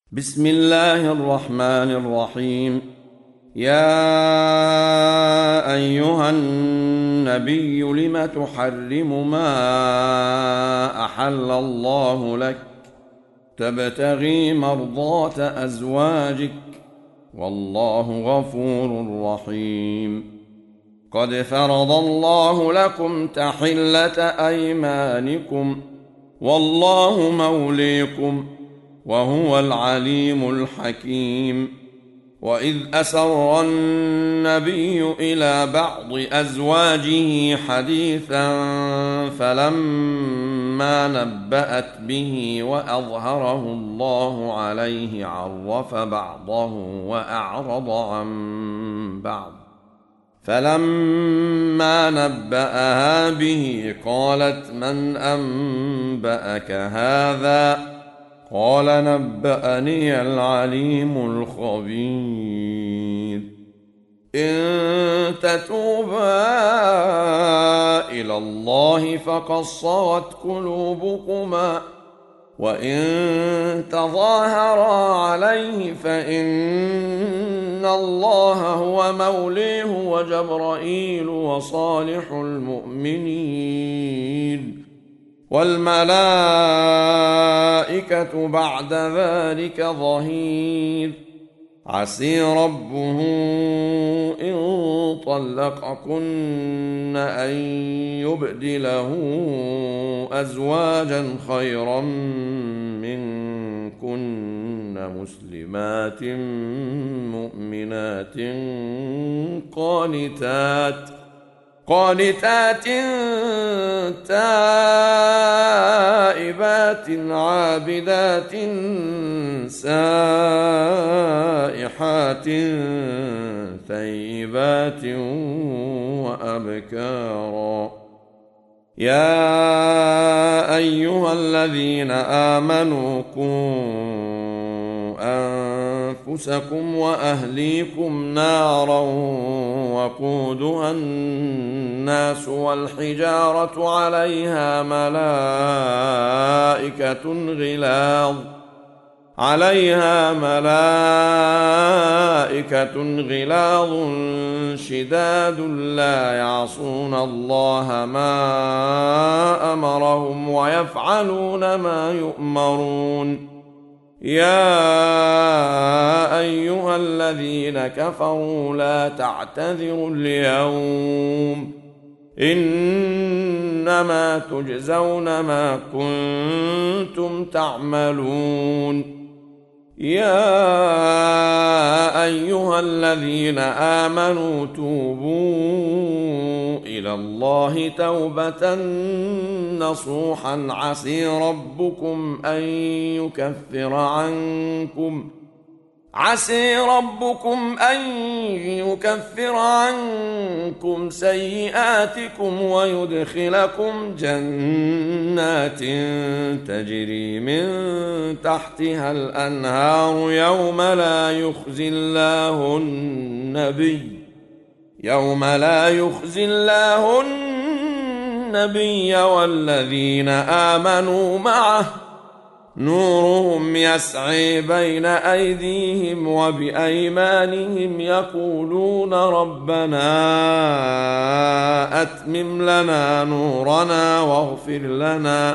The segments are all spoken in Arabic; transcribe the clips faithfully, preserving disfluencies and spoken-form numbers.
بسم الله الرحمن الرحيم. يا أيها النبي لم تحرم ما أحل الله لك تبتغي مرضات أزواجك والله غفور رحيم. قد فرض الله لكم تحلة أيمانكم والله موليكم وهو العليم الحكيم. وإذ أسر النبي إلى بعض أزواجه حديثا فلما نبأت به وأظهره الله عليه عرف بعضه وأعرض عن بعض، فلما نبأها به قالت من أنبأك هذا؟ قال نبأني العليم الخبير. إن تتوبا إلى الله فقد صغت قلوبكما، وإن تظاهرا عليه فإن الله هو موليه وجبرائيل وصالح المؤمنين والملائكة بعد ذلك ظهير. عسي ربه إن طلقكن أن يبدله أزواجا خيرا منكن مسلمات مؤمنات قانتات قانتات تائبات عابدات سائحات ثيبات وأبكارا. يا أيها الذين آمنوا قوا أنفسكم وأهليكم نارا وقودها الناس والحجارة عليها ملائكة غلاظ عليها ملائكة غلاظ شداد لا يعصون الله ما أمرهم ويفعلون ما يؤمرون. يا أيها الذين كفروا لا تعتذروا اليوم إنما تجزون ما كنتم تعملون. يا أيها الذين آمنوا توبوا إلى الله توبة نصوحا عسي ربكم أن يكفر عنكم عسي ربكم أن يكفر عنكم سيئاتكم ويدخلكم جنات تجري من تحتها الأنهار يوم لا يخزي الله النبي يوم لا يخزي الله النبي والذين آمنوا معه نورهم يسعي بين أيديهم وبأيمانهم يقولون ربنا أتمم لنا نورنا واغفر لنا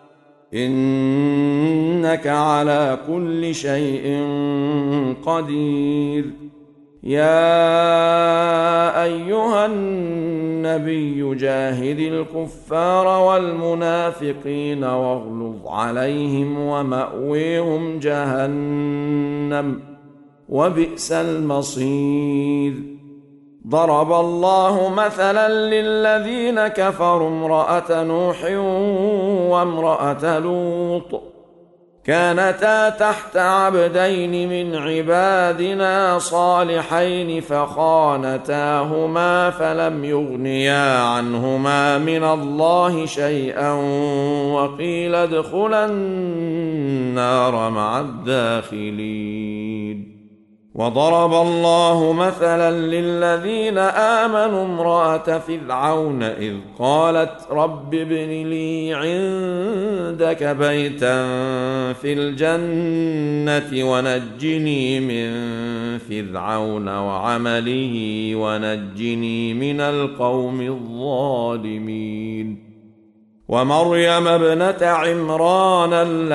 إنك على كل شيء قدير. يا أيها النبي جاهد الكفار والمنافقين واغلظ عليهم ومأويهم جهنم وبئس المصير. ضرب الله مثلا للذين كفروا امرأة نوح وامرأة لوط كانتا تحت عبدين من عبادنا صالحين فخانتاهما فلم يغنيا عنهما من الله شيئا وقيل ادخلا النار مع الداخلين. وضرب الله مثلا للذين آمنوا امرأة فرعون إذ قالت رب ابن لي عندك بيتا في الجنة ونجني من فرعون وعمله ونجني من القوم الظالمين ومريم ابنة عمران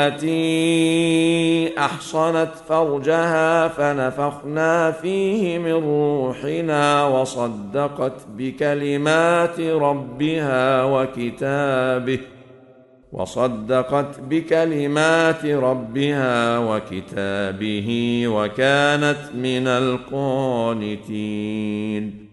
التي أحصنت فرجها فنفخنا فيه من روحنا وصدقت بكلمات ربها وكتابه وصدقت بكلمات ربها وكتابه وكانت من القانتين